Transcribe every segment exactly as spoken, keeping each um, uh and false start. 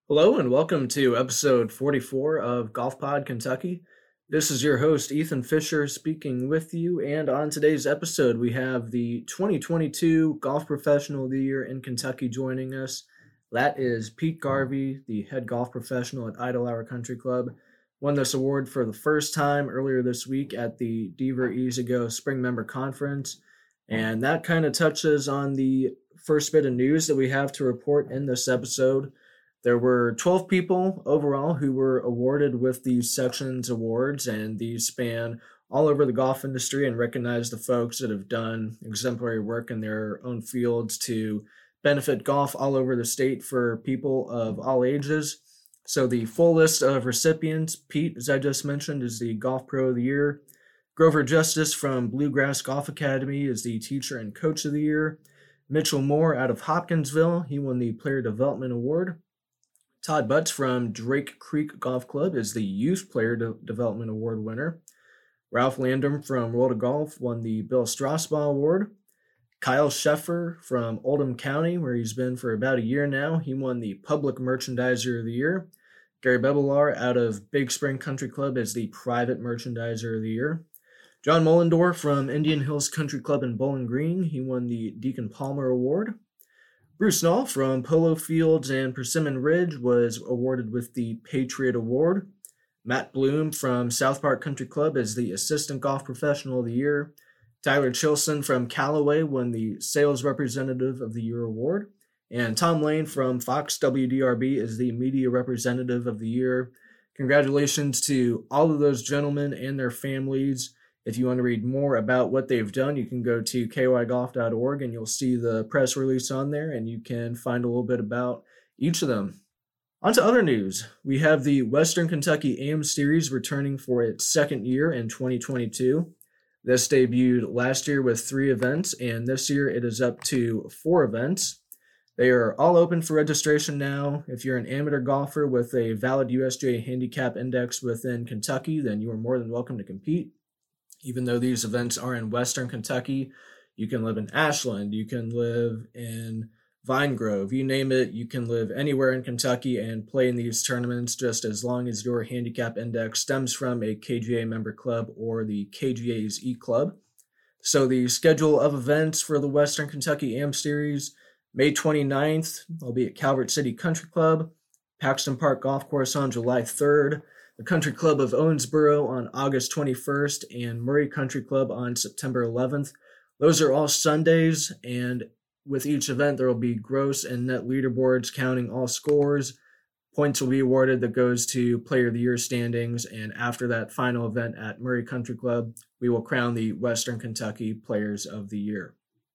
Hello and welcome to episode forty-four of Golf Pod Kentucky. This is your host, Ethan Fisher, speaking with you. And on today's episode, we have the twenty twenty-two Golf Professional of the Year in Kentucky joining us. That is Pete Garvey, the head golf professional at Idlehour Country Club. Won this award for the first time earlier this week at the Deaver Easy Go Spring Member Conference. And that kind of touches on the first bit of news that we have to report in this episode. There were twelve people overall who were awarded with these sections awards, and these span all over the golf industry and recognize the folks that have done exemplary work in their own fields to benefit golf all over the state for people of all ages. So the full list of recipients: Pete, as I just mentioned, is the Golf Pro of the Year. Grover Justice from Bluegrass Golf Academy is the Teacher and Coach of the Year. Mitchell Moore out of Hopkinsville, he won the Player Development Award. Todd Butts from Drake Creek Golf Club is the Youth Player De- Development Award winner. Ralph Landrum from World of Golf won the Bill Strasbaugh Award. Kyle Sheffer from Oldham County, where he's been for about a year now, he won the Public Merchandiser of the Year. Gary Bebelar out of Big Spring Country Club is the Private Merchandiser of the Year. John Mullendorf from Indian Hills Country Club in Bowling Green, he won the Deacon Palmer Award. Bruce Knoll from Polo Fields and Persimmon Ridge was awarded with the Patriot Award. Matt Bloom from South Park Country Club is the Assistant Golf Professional of the Year. Tyler Chilson from Callaway won the Sales Representative of the Year Award. And Tom Lane from Fox W D R B is the Media Representative of the Year. Congratulations to all of those gentlemen and their families. If you want to read more about what they've done, you can go to k y golf dot org and you'll see the press release on there, and you can find a little bit about each of them. On to other news. We have the Western Kentucky A M Series returning for its second year in twenty twenty-two. This debuted last year with three events, and this year it is up to four events. They are all open for registration now. If you're an amateur golfer with a valid U S G A handicap index within Kentucky, then you are more than welcome to compete. Even though these events are in Western Kentucky, you can live in Ashland, you can live in Vine Grove, you name it, you can live anywhere in Kentucky and play in these tournaments just as long as your handicap index stems from a K G A member club or the K G A's E-Club. So the schedule of events for the Western Kentucky A M Series: May twenty-ninth, I'll be at Calvert City Country Club, Paxton Park Golf Course on July third, the Country Club of Owensboro on August twenty-first, and Murray Country Club on September eleventh. Those are all Sundays, and with each event, there will be gross and net leaderboards counting all scores. Points will be awarded that goes to Player of the Year standings, and after that final event at Murray Country Club, we will crown the Western Kentucky Players of the Year.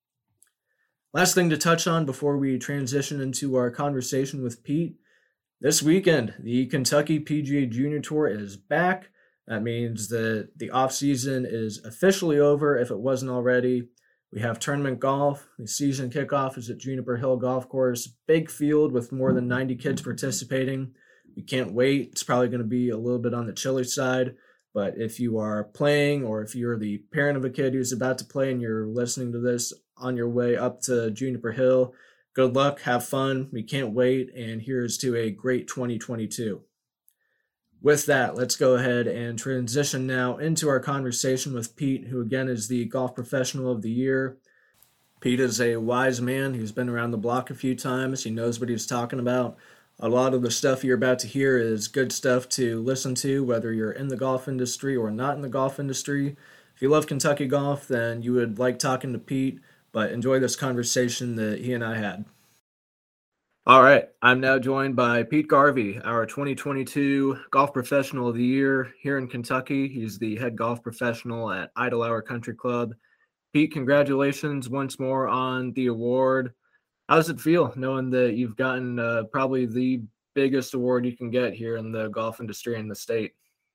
Last thing to touch on before we transition into our conversation with Pete: this weekend, the Kentucky P G A Junior Tour is back. That means that the off-season is officially over if it wasn't already. We have tournament golf. The season kickoff is at Juniper Hill Golf Course. Big field with more than ninety kids participating. We can't wait. It's probably going to be a little bit on the chilly side, but if you are playing or if you're the parent of a kid who's about to play and you're listening to this on your way up to Juniper Hill, good luck, have fun, we can't wait, and here's to a great twenty twenty-two. With that, let's go ahead and transition now into our conversation with Pete, who again is the Golf Professional of the Year. Pete is a wise man. He's been around the block a few times. He knows what he's talking about. A lot of the stuff you're about to hear is good stuff to listen to, whether you're in the golf industry or not in the golf industry. If you love Kentucky golf, then you would like talking to Pete, but enjoy this conversation that he and I had. All right, I'm now joined by Pete Garvey, our twenty twenty-two Golf Professional of the Year here in Kentucky. He's the head golf professional at Idlehour Country Club. Pete, congratulations once more on the award. How does it feel knowing that you've gotten uh, probably the biggest award you can get here in the golf industry in the state?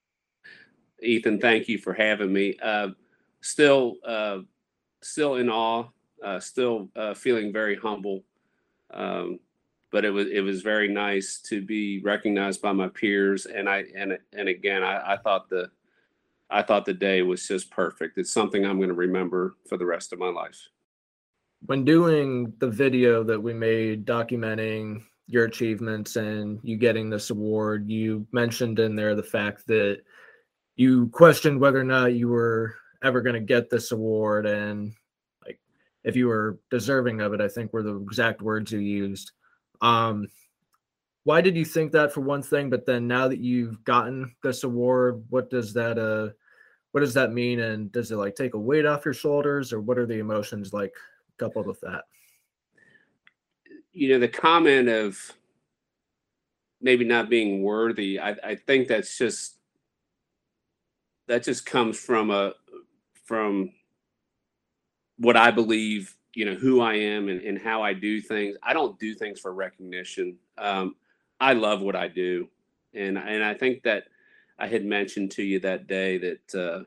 Ethan, thank you for having me. Uh, still, uh, still in awe, uh, still uh, feeling very humble. Um, But it was it was very nice to be recognized by my peers, and I and and again I, I thought the I thought the day was just perfect. It's something I'm going to remember for the rest of my life. When doing the video that we made documenting your achievements and you getting this award. You mentioned in there the fact that you questioned whether or not you were ever going to get this award and like if you were deserving of it, I think were the exact words you used. Um, why did you think that for one thing? But then now that you've gotten this award, what does that uh what does that mean? And does it like take a weight off your shoulders, or what are the emotions like coupled with that? You know, the comment of maybe not being worthy, I, I think that's just that just comes from a from what I believe, you know, who I am and, and how I do things. I don't do things for recognition. Um, I love what I do. And and I think that I had mentioned to you that day that uh,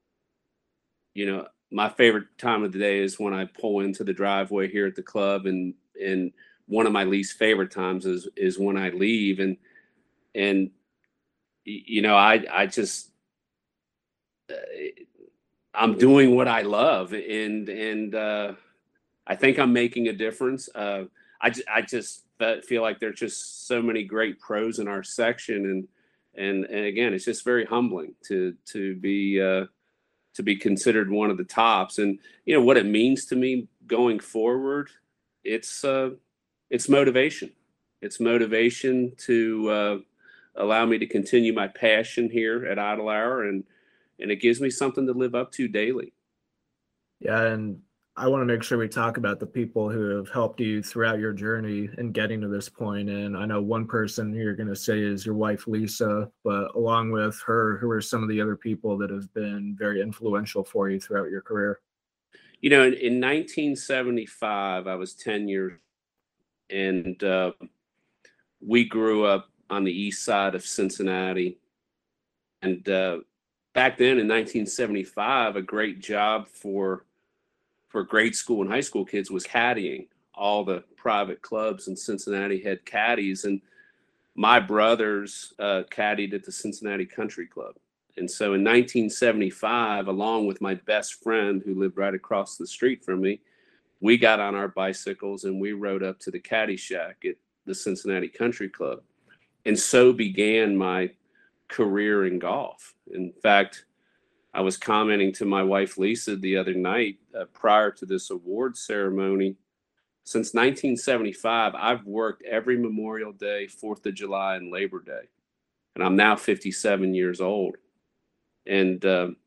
you know, my favorite time of the day is when I pull into the driveway here at the club, and and one of my least favorite times is is when I leave. And and you know, I I just uh, I'm doing what I love, and and uh, I think I'm making a difference. Uh, I ju- I just fe- feel like there's just so many great pros in our section, and and and again, it's just very humbling to to be uh, to be considered one of the tops. And you know what it means to me going forward. It's uh, it's motivation. It's motivation to uh, allow me to continue my passion here at Idle Hour, and and it gives me something to live up to daily. Yeah, and I want to make sure we talk about the people who have helped you throughout your journey in getting to this point. And I know one person you're going to say is your wife, Lisa, but along with her, who are some of the other people that have been very influential for you throughout your career? You know, in, in nineteen seventy-five, I was ten years, and uh, we grew up on the east side of Cincinnati. And uh, back then in nineteen seventy-five, a great job for for grade school and high school kids was caddying. All the private clubs in Cincinnati had caddies, and my brothers uh, caddied at the Cincinnati Country Club. And so in nineteen seventy-five, along with my best friend who lived right across the street from me, we got on our bicycles and we rode up to the caddy shack at the Cincinnati Country Club. And so began my career in golf. In fact, I was commenting to my wife, Lisa, the other night uh, prior to this award ceremony. Since nineteen seventy-five, I've worked every Memorial Day, fourth of July, and Labor Day. And I'm now fifty-seven years old. And um,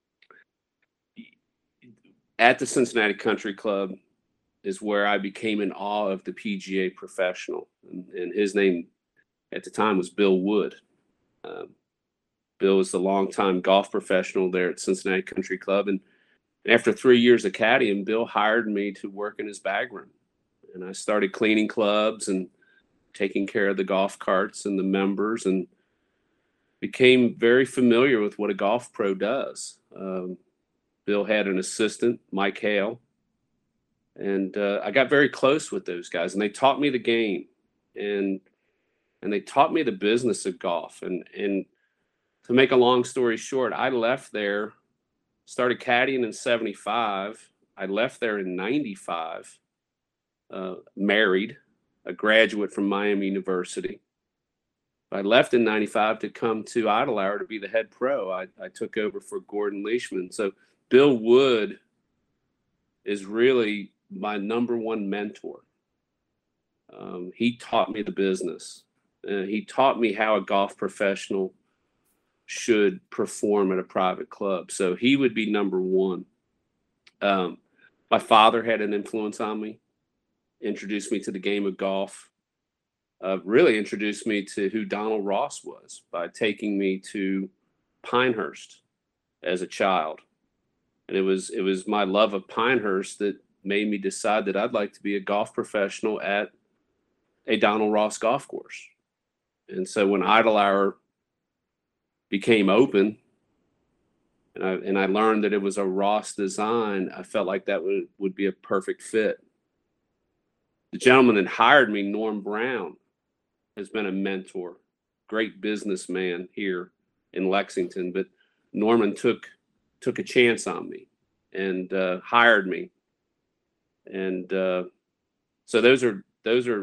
at the Cincinnati Country Club is where I became in awe of the P G A professional. And, and his name at the time was Bill Wood. Um, Bill was the longtime golf professional there at Cincinnati Country Club. And after three years of caddying, Bill hired me to work in his bag room. And I started cleaning clubs and taking care of the golf carts and the members, and became very familiar with what a golf pro does. Um, Bill had an assistant, Mike Hale, and uh, I got very close with those guys, and they taught me the game, and and they taught me the business of golf. And and to make a long story short, I left there, started caddying in seventy-five. I left there in ninety-five, uh, married, a graduate from Miami University. I left in ninety-five to come to Idle Hour to be the head pro. I, I took over for Gordon Leishman. So Bill Wood is really my number one mentor. Um, he taught me the business. Uh, he taught me how a golf professional should perform at a private club. So he would be number one. Um, my father had an influence on me, introduced me to the game of golf, uh, really introduced me to who Donald Ross was by taking me to Pinehurst as a child. And it was it was my love of Pinehurst that made me decide that I'd like to be a golf professional at a Donald Ross golf course. And so when Idle Hour became open, and I and I learned that it was a Ross design, I felt like that would, would be a perfect fit. The gentleman that hired me, Norm Brown, has been a mentor, great businessman here in Lexington. But Norman took took a chance on me and uh, hired me. And uh, so those are those are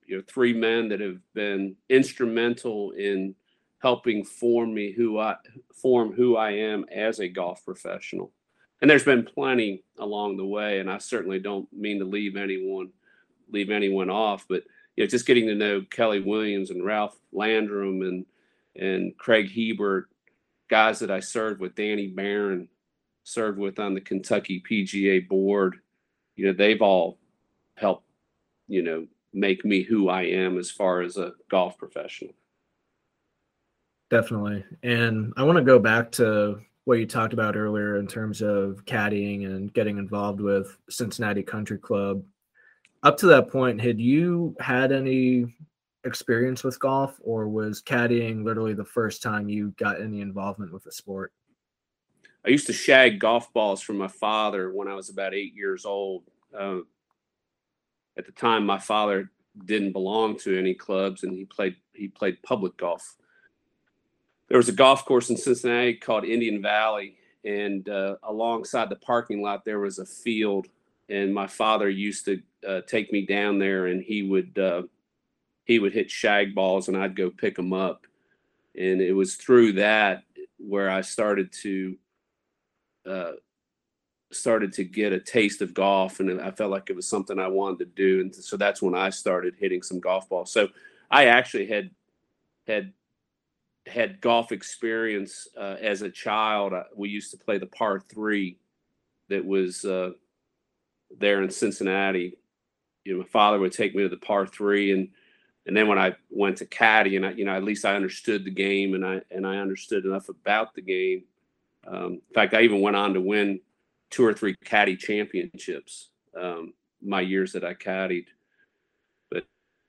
you know, three men that have been instrumental in helping form me who I form who I am as a golf professional. And there's been plenty along the way, and I certainly don't mean to leave anyone leave anyone off, but you know, just getting to know Kelly Williams and Ralph Landrum and and Craig Hebert, guys that I served with, Danny Barron, served with on the Kentucky P G A board. You know, they've all helped, you know, make me who I am as far as a golf professional. Definitely. And I want to go back to what you talked about earlier in terms of caddying and getting involved with Cincinnati Country Club. Up to that point, had you had any experience with golf, or was caddying literally the first time you got any involvement with the sport? I used to shag golf balls from my father when I was about eight years old. Uh, at the time, my father didn't belong to any clubs, and he played he played public golf. There was a golf course in Cincinnati called Indian Valley, and uh, alongside the parking lot there was a field, and my father used to uh, take me down there, and he would uh, he would hit shag balls, and I'd go pick them up. And it was through that where I started to uh, started to get a taste of golf, and I felt like it was something I wanted to do. And so that's when I started hitting some golf balls. So I actually had had had golf experience uh, as a child. We used to play the par three that was uh, there in Cincinnati. You know, my father would take me to the par three, and and then when I went to caddy, and I, you know, at least I understood the game, and I and I understood enough about the game. Um, in fact, I even went on to win two or three caddy championships um, my years that I caddied. But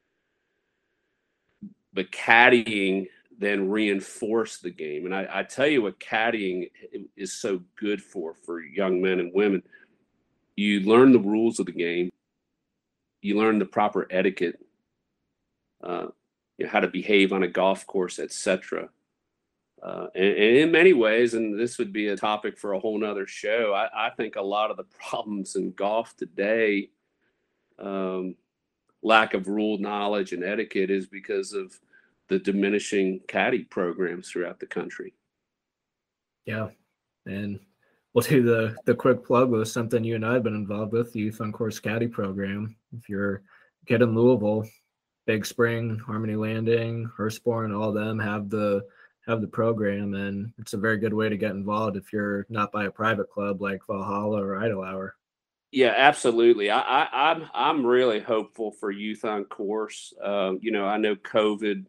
but caddying then reinforced the game, and I, I tell you what caddying is so good for for young men and women. You learn the rules of the game. You learn the proper etiquette, uh, you know, how to behave on a golf course, et cetera. Uh, and, and in many ways, and this would be a topic for a whole nother show, I, I think a lot of the problems in golf today, um, lack of rule knowledge and etiquette, is because of the diminishing caddy programs throughout the country. Yeah. And we'll do the, the quick plug with something you and I have been involved with, the Youth on Course Caddy program. If you're a kid in Louisville, Big Spring, Harmony Landing, Hurstbourne, all of them have the have the program, and it's a very good way to get involved if you're not by a private club like Valhalla or Idle Hour. Yeah, absolutely. I, I, I'm I'm really hopeful for Youth on Course. Um, you know, I know COVID,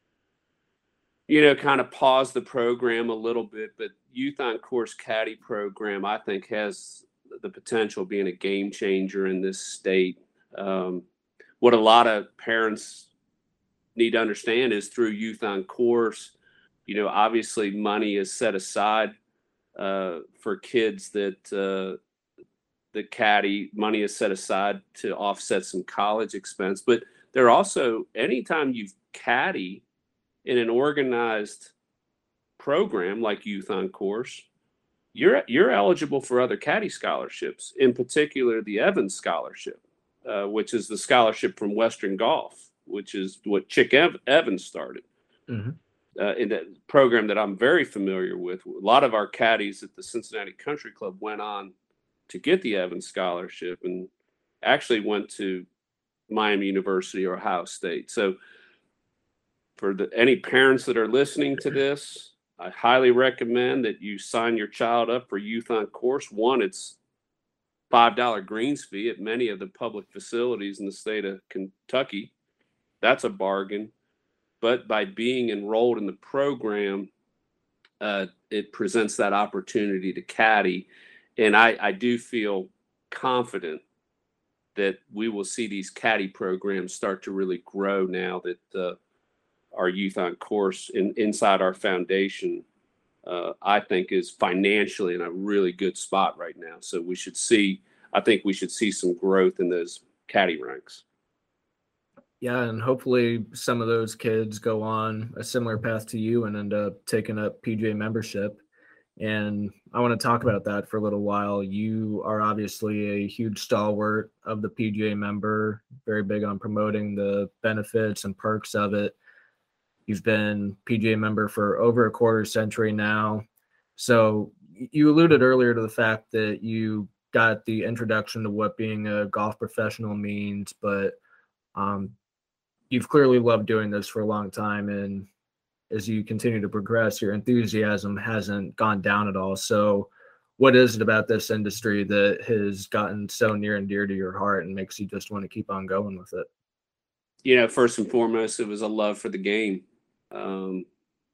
you know, kind of paused the program a little bit, but Youth on Course Caddy program, I think, has the potential of being a game changer in this state. Um, what a lot of parents need to understand is through Youth on Course, you know, obviously money is set aside uh, for kids that uh, the caddy. Money is set aside to offset some college expense, but there are also, anytime you've caddy in an organized program like Youth on Course, you're you're eligible for other caddy scholarships. In particular, the Evans Scholarship, uh, which is the scholarship from Western Golf, which is what Chick Ev- Evans started. Mm-hmm. Uh, in that program that I'm very familiar with. A lot of our caddies at the Cincinnati Country Club went on to get the Evans Scholarship and actually went to Miami University or Ohio State. So for the, any parents that are listening to this, I highly recommend that you sign your child up for Youth on Course. One, it's five dollars greens fee at many of the public facilities in the state of Kentucky. That's a bargain. But by being enrolled in the program, uh, it presents that opportunity to caddy. And I, I do feel confident that we will see these caddy programs start to really grow now that uh, our Youth on Course in, inside our foundation, uh, I think, is financially in a really good spot right now. So we should see, I think we should see some growth in those caddy ranks. Yeah, and hopefully some of those kids go on a similar path to you and end up taking up P G A membership. And I want to talk about that for a little while. You are obviously a huge stalwart of the P G A member, very big on promoting the benefits and perks of it. You've been P G A member for over a quarter century now. So you alluded earlier to the fact that you got the introduction to what being a golf professional means, but um, you've clearly loved doing this for a long time. And as you continue to progress, your enthusiasm hasn't gone down at all. So what is it about this industry that has gotten so near and dear to your heart and makes you just want to keep on going with it? You know, first and foremost, it was a love for the game. Um,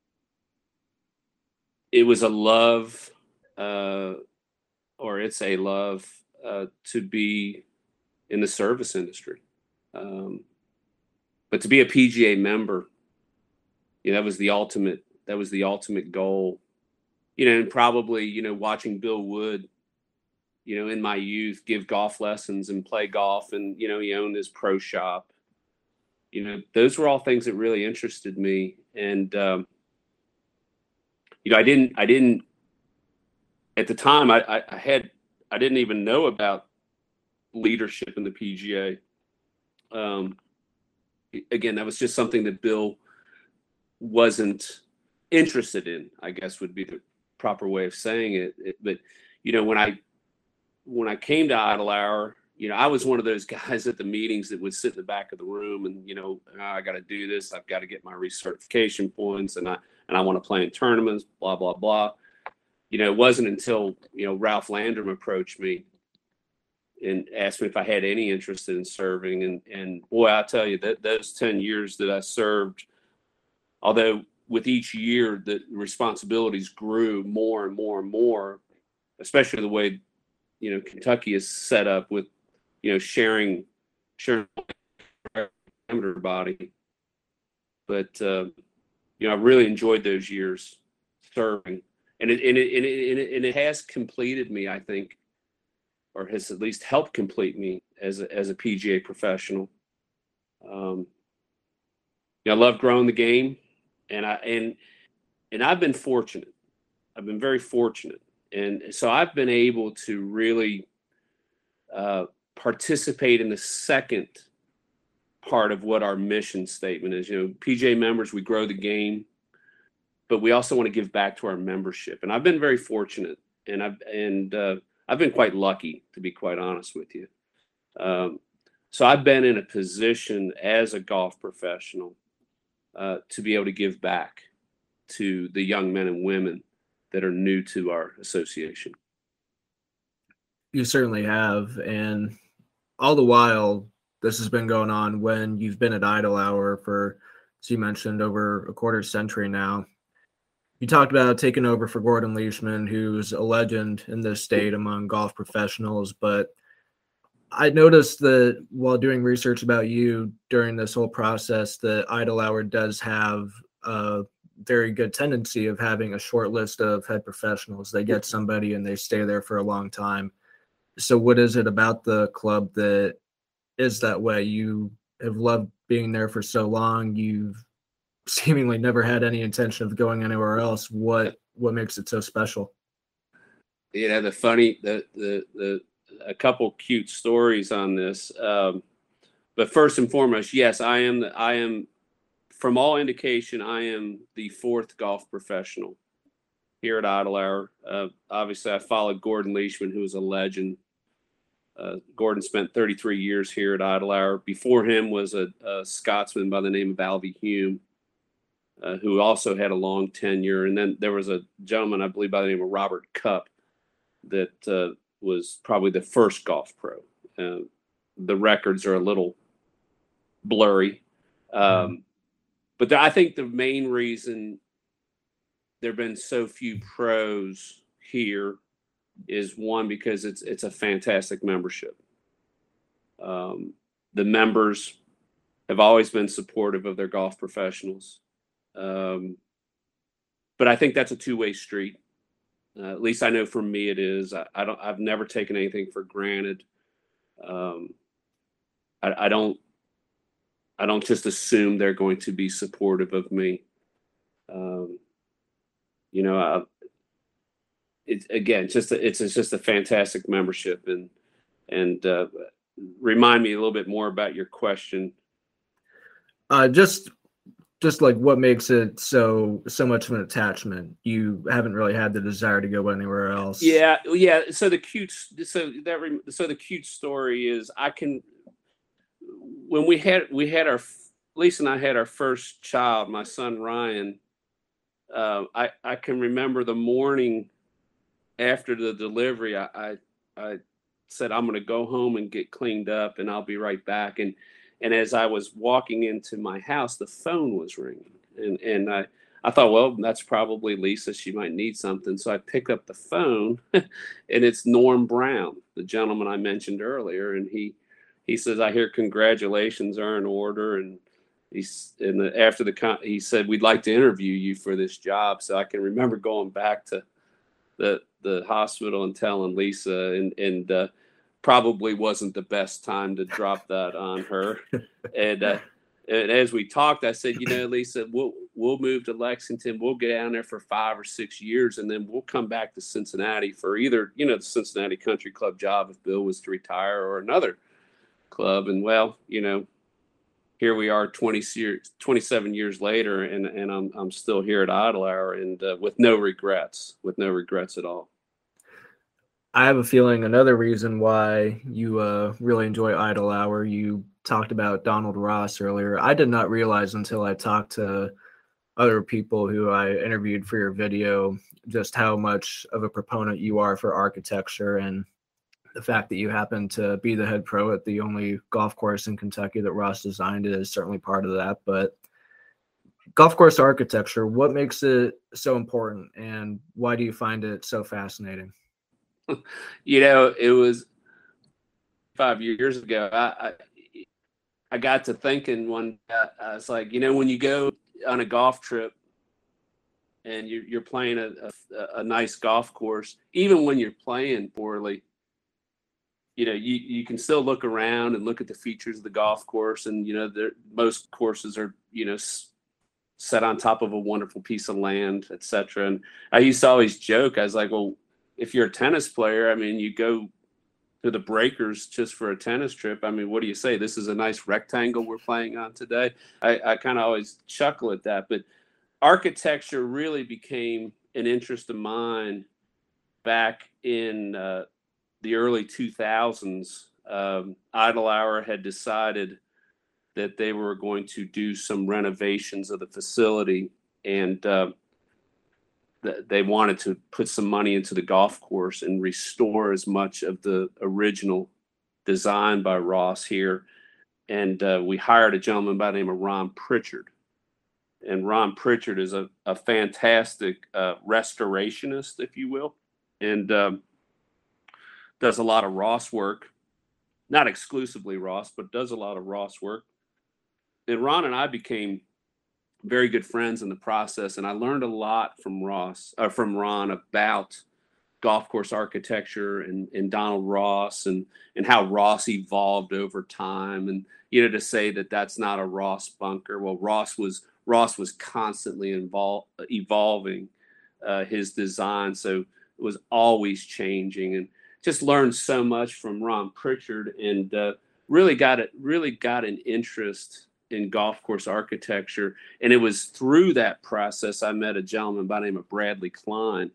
it was a love, uh, or it's a love uh, to be in the service industry. Um, but to be a P G A member, you know, that was the ultimate, that was the ultimate goal. You know, and probably, you know, watching Bill Wood, you know, in my youth, give golf lessons and play golf, and, you know, he owned his pro shop. You know, those were all things that really interested me. And, um, you know, I didn't, I didn't, at the time, I, I, I had, I didn't even know about leadership in the P G A. Um, again, that was just something that Bill wasn't interested in, I guess would be the proper way of saying it. it but, you know, when I, when I came to Idle Hour, you know, I was one of those guys at the meetings that would sit in the back of the room and, you know, oh, I got to do this. I've got to get my recertification points, and I, and I want to play in tournaments, blah, blah, blah. You know, it wasn't until, you know, Ralph Landrum approached me and asked me if I had any interest in serving. And, and boy, I'll tell you that those ten years that I served, although with each year the responsibilities grew more and more and more, especially the way, you know, Kentucky is set up with, you know, sharing, sharing body. But, uh, you know, I really enjoyed those years serving, and it, and it, and it, and it, and it has completed me, I think, or has at least helped complete me as a, as a P G A professional. Um, you know, I love growing the game, and I, and, and I've been fortunate. I've been very fortunate. And so I've been able to really uh, participate in the second part of what our mission statement is. You know, P G A members, we grow the game, but we also want to give back to our membership. And I've been very fortunate, and I've and uh, I've been quite lucky, to be quite honest with you. Um, so I've been in a position as a golf professional uh, to be able to give back to the young men and women that are new to our association. You certainly have. And all the while, this has been going on when you've been at Idle Hour for, as you mentioned, over a quarter century now. You talked about taking over for Gordon Leishman, who's a legend in this state among golf professionals. But I noticed that while doing research about you during this whole process, that Idle Hour does have a very good tendency of having a short list of head professionals. They get somebody and they stay there for a long time. So what is it about the club that is that way? You have loved being there for so long. You've seemingly never had any intention of going anywhere else. What what makes it so special? You know, the funny, the the the a couple cute stories on this. Um, but first and foremost, yes, I am the, I am from all indication, I am the fourth golf professional here at Idle Hour. Uh, obviously, I followed Gordon Leishman, who was a legend. Uh, Gordon spent thirty-three years here at Idle Hour. Before him was a, a Scotsman by the name of Alvy Hume, uh, who also had a long tenure. And then there was a gentleman, I believe, by the name of Robert Cup, that uh, was probably the first golf pro. Uh, the records are a little blurry. Um, but the, I think the main reason there have been so few pros here is, one, because it's it's a fantastic membership. Um, the members have always been supportive of their golf professionals. Um, but I think that's a two-way street. Uh, at least I know for me it is. I, I don't. I've never taken anything for granted. Um, I, I don't. I don't just assume they're going to be supportive of me. Um, you know, I, it's again just a, it's, it's just a fantastic membership. And and uh, remind me a little bit more about your question. Uh, just just like what makes it so so much of an attachment. You haven't really had the desire to go anywhere else. Yeah, yeah. So the cute, so that so the cute story is I can. When we had we had our Lisa and I had our first child, my son Ryan. Uh, I I can remember the morning after the delivery. I I, I said I'm going to go home and get cleaned up, and I'll be right back. And and as I was walking into my house, the phone was ringing, and and I I thought, well, that's probably Lisa. She might need something. So I pick up the phone, and it's Norm Brown, the gentleman I mentioned earlier, and he he says, I hear congratulations are in order, and he's and the, after the con- he said we'd like to interview you for this job. So I can remember going back to the the hospital and telling Lisa, and and uh, probably wasn't the best time to drop that on her. And uh, and as we talked, I said, you know, Lisa, we'll we'll move to Lexington. We'll get down there for five or six years, and then we'll come back to Cincinnati for either, you know, the Cincinnati Country Club job if Bill was to retire, or another club. And well, you know, here we are twenty years, twenty-seven years later, and, and I'm I'm still here at Idlehour, and uh, with no regrets, with no regrets at all. I have a feeling another reason why you uh, really enjoy Idlehour, you talked about Donald Ross earlier. I did not realize until I talked to other people who I interviewed for your video just how much of a proponent you are for architecture, and the fact that you happen to be the head pro at the only golf course in Kentucky that Ross designed is certainly part of that. But golf course architecture, what makes it so important, and why do you find it so fascinating? You know, it was five years ago. I, I, I got to thinking one, I was like, you know, when you go on a golf trip and you're, you're playing a, a, a nice golf course, even when you're playing poorly, you know, you, you can still look around and look at the features of the golf course. And, you know, most courses are, you know, set on top of a wonderful piece of land, et cetera. And I used to always joke, I was like, well, if you're a tennis player, I mean, you go to the breakers just for a tennis trip. I mean, what do you say? This is a nice rectangle we're playing on today. I, I kind of always chuckle at that. But architecture really became an interest of mine back in uh, the early two thousands. Um, Idlehour had decided that they were going to do some renovations of the facility, and uh, they wanted to put some money into the golf course and restore as much of the original design by Ross here. And uh, we hired a gentleman by the name of Ron Pritchard. And Ron Pritchard is a, a fantastic uh, restorationist, if you will, and um, does a lot of Ross work. Not exclusively Ross, but does a lot of Ross work. And Ron and I became very good friends in the process, and I learned a lot from Ross, uh, from Ron, about golf course architecture and, and Donald Ross, and and how Ross evolved over time. And you know, to say that that's not a Ross bunker, well, Ross was Ross was constantly involved, evolving uh, his design, so it was always changing. And just learned so much from Ron Pritchard, and uh, really got it, really got an interest in golf course architecture. And it was through that process I met a gentleman by the name of Bradley Klein,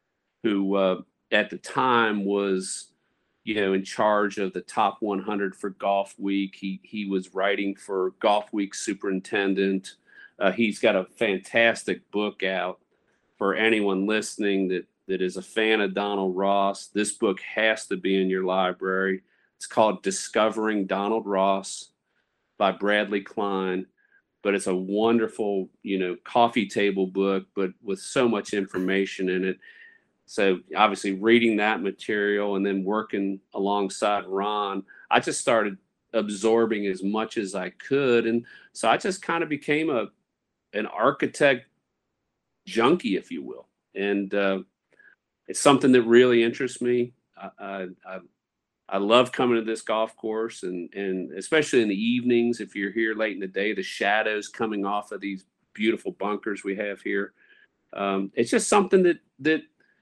who uh, at the time was, you know, in charge of the top one hundred for Golf Week. He he was writing for Golf Week superintendent. Uh, he's got a fantastic book out for anyone listening that that is a fan of Donald Ross. This book has to be in your library. It's called Discovering Donald Ross by Bradley Klein, but it's a wonderful, you know, coffee table book, but with so much information in it. So obviously reading that material and then working alongside Ron, I just started absorbing as much as I could. And so I just kind of became a an architect junkie, if you will. And uh, it's something that really interests me. I, I, I I love coming to this golf course, and, and especially in the evenings, if you're here late in the day, the shadows coming off of these beautiful bunkers we have here. Um, it's just something that, that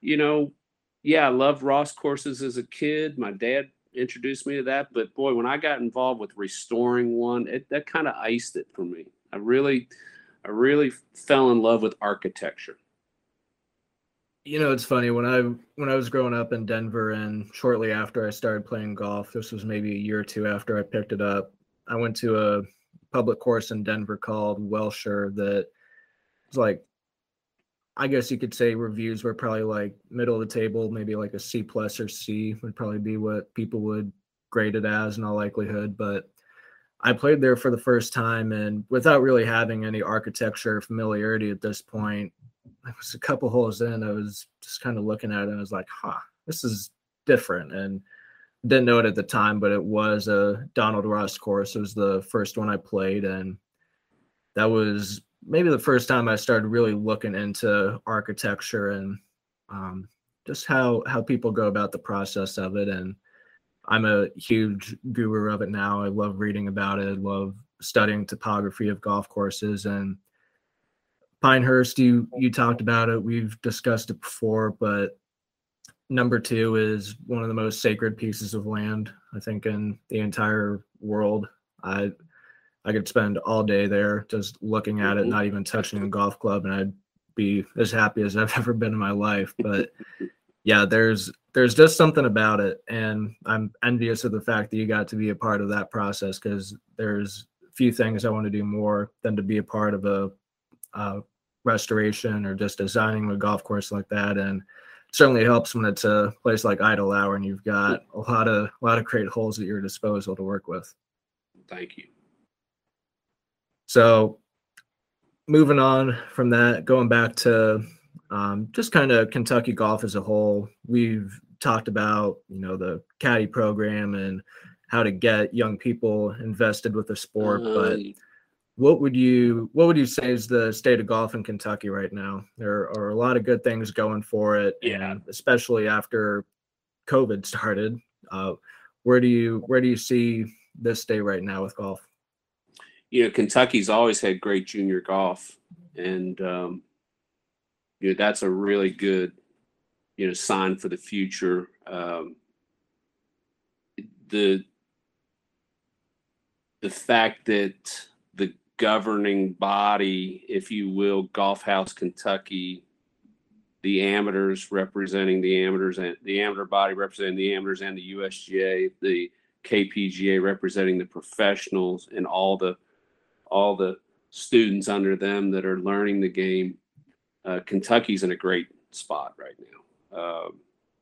you know, yeah, I loved Ross courses as a kid. My dad introduced me to that, but boy, when I got involved with restoring one, it, that kind of iced it for me. I really, I really fell in love with architecture. You know, it's funny when I when I was growing up in Denver, and shortly after I started playing golf, this was maybe a year or two after I picked it up, I went to a public course in Denver called Welsher that was like, I guess you could say reviews were probably like middle of the table, maybe like a C plus or C would probably be what people would grade it as in all likelihood. But I played there for the first time, and without really having any architecture familiarity at this point, I was a couple holes in. I was just kind of looking at it and I was like, huh, this is different. And didn't know it at the time, but it was a Donald Ross course. It was the first one I played. And that was maybe the first time I started really looking into architecture and um, just how, how people go about the process of it. And I'm a huge guru of it now. I love reading about it. I love studying topography of golf courses. And Pinehurst, you you talked about it. We've discussed it before, but number two is one of the most sacred pieces of land, I think, in the entire world. I I could spend all day there just looking at it, not even touching a golf club, and I'd be as happy as I've ever been in my life. But yeah, there's there's just something about it, and I'm envious of the fact that you got to be a part of that process, because there's few things I want to do more than to be a part of a uh, restoration or just designing a golf course like that. And it certainly helps when it's a place like Idlehour and you've got a lot of a lot of great holes at your disposal to work with. Thank you. So moving on from that, going back to um, just kind of Kentucky golf as a whole, we've talked about, you know, the caddy program and how to get young people invested with the sport, um, but What would you what would you say is the state of golf in Kentucky right now? There are a lot of good things going for it, yeah. and especially after COVID started. Uh, where do you where do you see this state right now with golf? You know, Kentucky's always had great junior golf, and um, you know, that's a really good, you know, sign for the future. Um, the the fact that the governing body, if you will, Golf House Kentucky, the amateurs representing the amateurs, and the amateur body representing the amateurs, and the U S G A, the K P G A representing the professionals, and all the all the students under them that are learning the game. Uh, Kentucky's in a great spot right now. Um,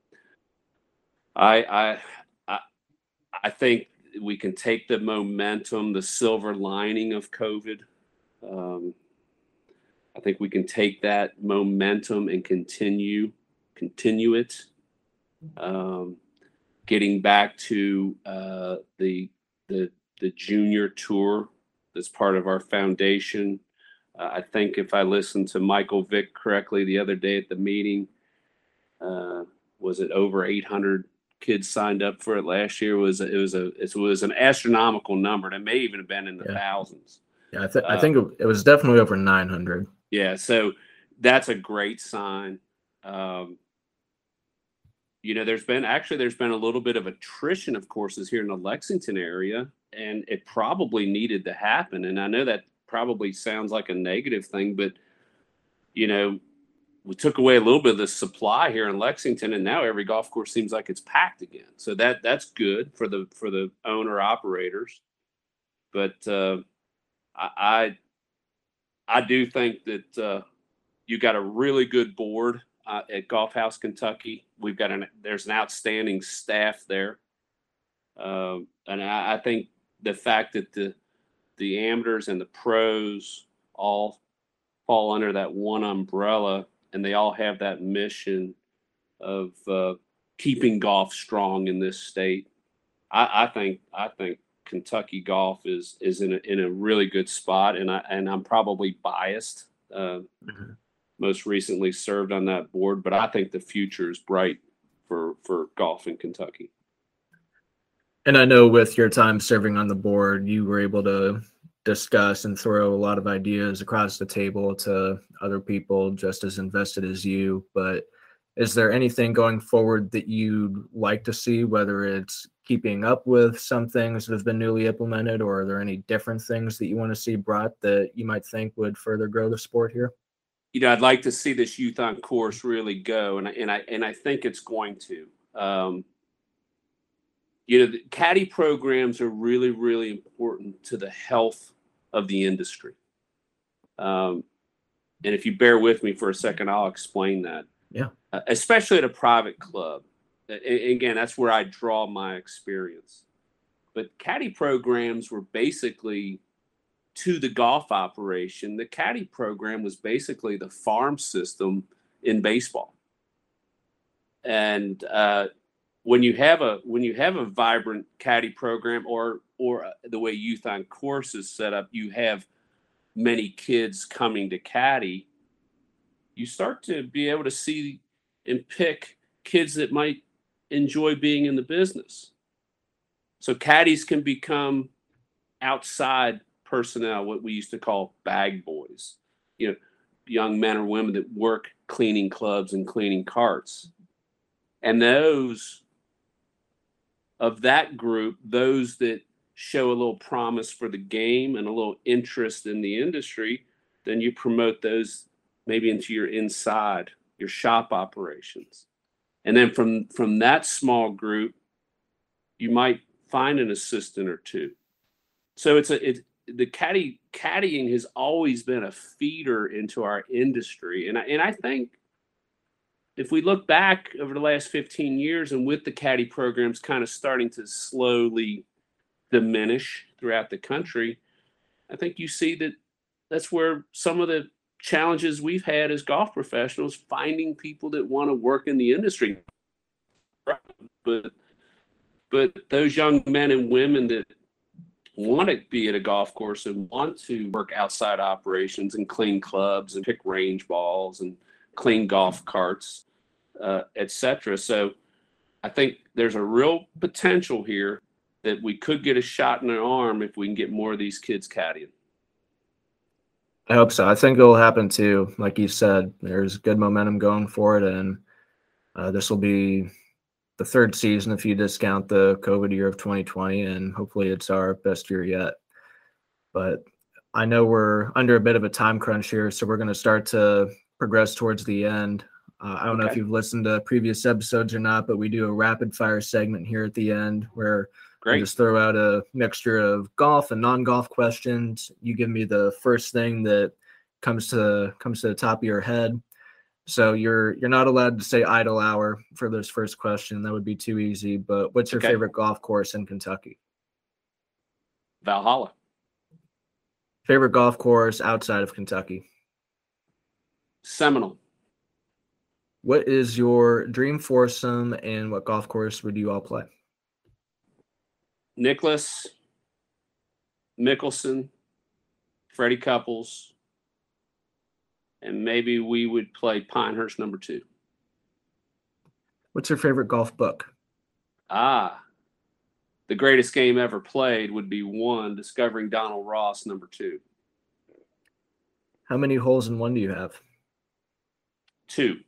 I I I I think we can take the momentum, the silver lining of COVID. Um, I think we can take that momentum and continue, continue it. Um, getting back to uh, the the the junior tour that's part of our foundation. Uh, I think if I listened to Michael Vick correctly the other day at the meeting, uh, was it over eight hundred kids signed up for it last year? It was it was a it was an astronomical number. It may even have been in the yeah. thousands. Yeah, I, th- uh, I think it was definitely over nine hundred. Yeah, so that's a great sign. Um, you know, there's been actually there's been a little bit of attrition of courses here in the Lexington area, and it probably needed to happen. And I know that probably sounds like a negative thing, but you know, we took away a little bit of the supply here in Lexington, and now every golf course seems like it's packed again. So that that's good for the for the owner operators. But uh, I, I I do think that uh, you got a really good board uh, at Golf House Kentucky. We've got an there's an outstanding staff there, um, and I, I think the fact that the the amateurs and the pros all fall under that one umbrella, and they all have that mission of uh, keeping golf strong in this state. I, I think I think Kentucky golf is is in a, in a really good spot, and I and I'm probably biased. Uh, mm-hmm. Most recently served on that board, but I think the future is bright for for golf in Kentucky. And I know with your time serving on the board, you were able to discuss and throw a lot of ideas across the table to other people just as invested as you. But is there anything going forward that you'd like to see, whether it's keeping up with some things that have been newly implemented, or are there any different things that you want to see brought that you might think would further grow the sport here? You know, I'd like to see this youth on course really go, and I, and I and I think it's going to. Um, you know, the caddy programs are really, really important to the health of the industry. Um, and if you bear with me for a second, I'll explain that. Yeah. Uh, especially at a private club. And again, that's where I draw my experience. But caddy programs were basically to the golf operation. The caddy program was basically the farm system in baseball. And uh, when you have a when you have a vibrant caddy program, or or the way Youth on Course is set up, you have many kids coming to caddy. You start to be able to see and pick kids that might enjoy being in the business. So caddies can become outside personnel, what we used to call bag boys, you know, young men or women that work cleaning clubs and cleaning carts. And those of that group, those that show a little promise for the game and a little interest in the industry, then you promote those maybe into your inside, your shop operations. And then from, from that small group, you might find an assistant or two. So it's a, it, the caddy caddying has always been a feeder into our industry. And I, and I think if we look back over the last fifteen years, and with the caddy programs kind of starting to slowly diminish throughout the country, I think you see that that's where some of the challenges we've had as golf professionals, finding people that want to work in the industry. But, but those young men and women that want to be at a golf course and want to work outside operations and clean clubs and pick range balls and clean golf carts, uh, et cetera. So I think there's a real potential here that we could get a shot in the arm if we can get more of these kids caddying. I hope so. I think it will happen too. Like you said, there's good momentum going for it, and uh, this will be the third season if you discount the COVID year of twenty twenty, and hopefully it's our best year yet. But I know we're under a bit of a time crunch here, so we're going to start to progress towards the end. Uh, I don't okay. know if you've listened to previous episodes or not, but we do a rapid fire segment here at the end where Great. we just throw out a mixture of golf and non-golf questions. You give me the first thing that comes to comes to the top of your head. So you're you're not allowed to say idle hour for this first question. That would be too easy. But what's your okay. favorite golf course in Kentucky? Valhalla. Favorite golf course outside of Kentucky? Seminole. What is your dream foursome, and what golf course would you all play? Nicklaus, Mickelson, Freddie Couples, and maybe we would play Pinehurst number two. What's your favorite golf book? Ah, The Greatest Game Ever Played would be one, Discovering Donald Ross number two. How many holes in one do you have? Two.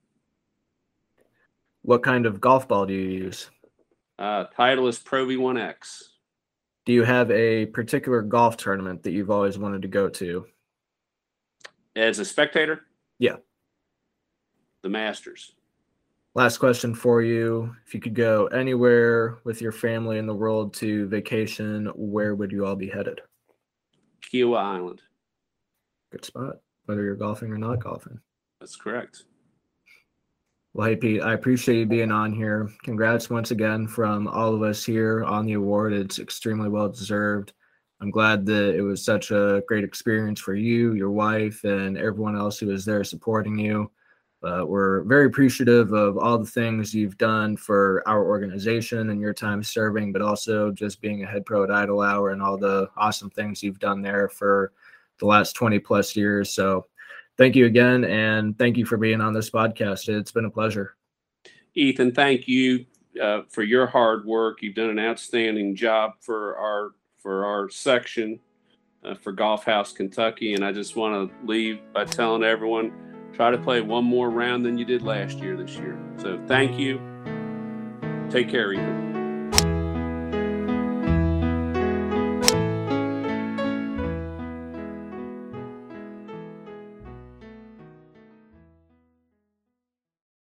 What kind of golf ball do you use? Uh, Titleist Pro V one X. Do you have a particular golf tournament that you've always wanted to go to? As a spectator? Yeah. The Masters. Last question for you. If you could go anywhere with your family in the world to vacation, where would you all be headed? Kiowa Island. Good spot, whether you're golfing or not golfing. That's correct. Well, hey, Pete, I appreciate you being on here. Congrats once again from all of us here on the award. It's extremely well deserved. I'm glad that it was such a great experience for you, your wife, and everyone else who was there supporting you. Uh, we're very appreciative of all the things you've done for our organization and your time serving, but also just being a head pro at Idle Hour and all the awesome things you've done there for the last twenty plus years. So thank you again, and thank you for being on this podcast. It's been a pleasure. Ethan, thank you uh, for your hard work. You've done an outstanding job for our for our section uh, for Golf House Kentucky, and I just want to leave by telling everyone try to play one more round than you did last year this year. So thank you. Take care, Ethan.